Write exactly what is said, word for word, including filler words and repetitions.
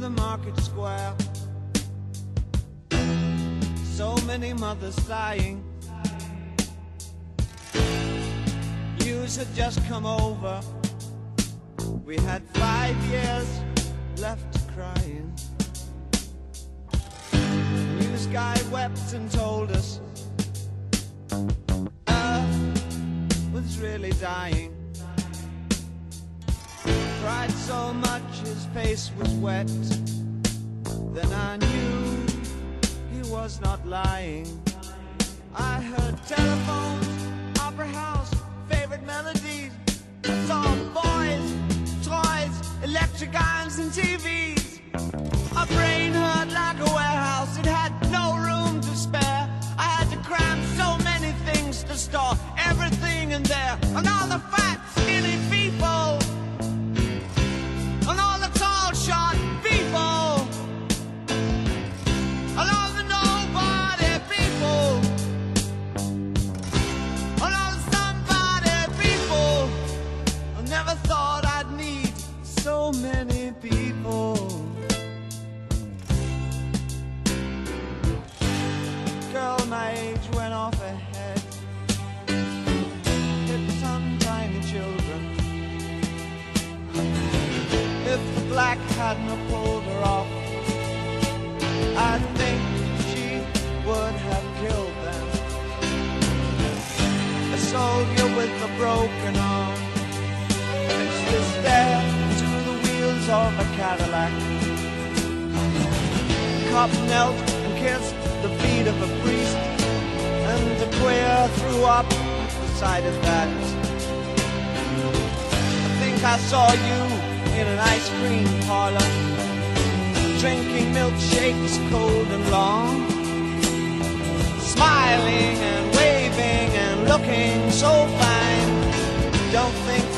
the market square. So many mothers dying. News had just come over. We had five years left crying. News guy wept and told us Earth was really dying. Cried so much his face was wet. Then I knew he was not lying. I heard telephones, opera house, favorite melodies. I saw boys, toys, electric irons and T Vs. My brain hurt like a warehouse, it had no room to spare. I had to cram so many things to store everything in there. And all the fat, skinny people, and all the tall, short people, and all the nobody people, and all the somebody people. I never thought I'd need so many people. Girl my age went off ahead, hit some tiny children. If the black hadn't have pulled her off, I think she would have killed them. A soldier with a broken arm fixed his stare to the wheels of a Cadillac. Cop knelt and kissed the feet of a priest, and the queer threw up at the sight of that. I think I saw you in an ice cream parlor, drinking milkshakes cold and long, smiling and waving and looking so fine. Don't think